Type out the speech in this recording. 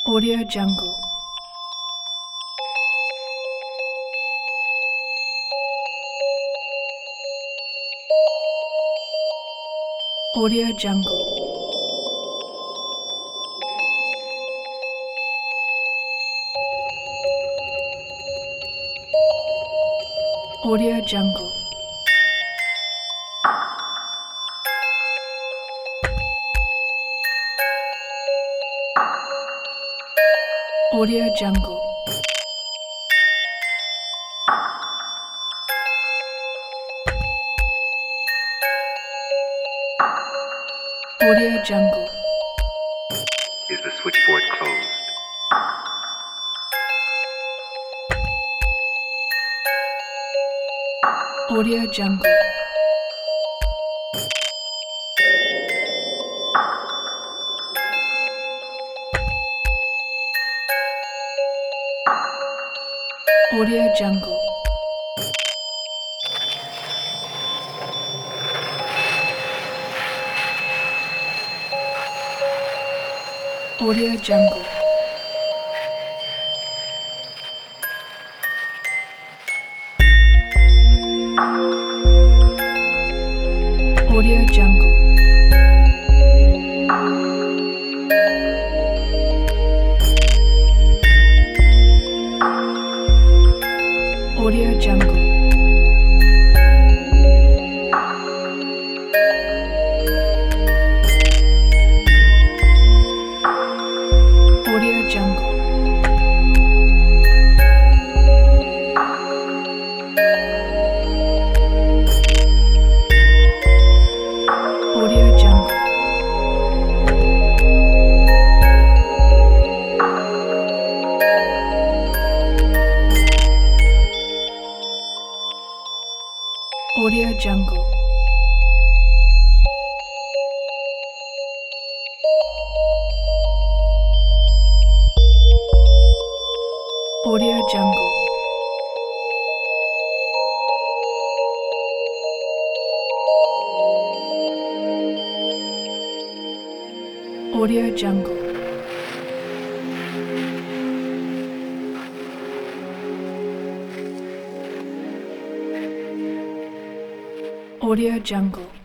Audio Jungle. Audio Jungle. Audio Jungle. Audio Jungle. Audio Jungle. Is the switchboard closed? Audio Jungle. Audio Jungle. Audio Jungle. Audio Jungle. Audio Jungle. Audio Jungle. Audio Jungle. Audio Jungle. Audio Jungle. Audio Jungle. Audio Jungle.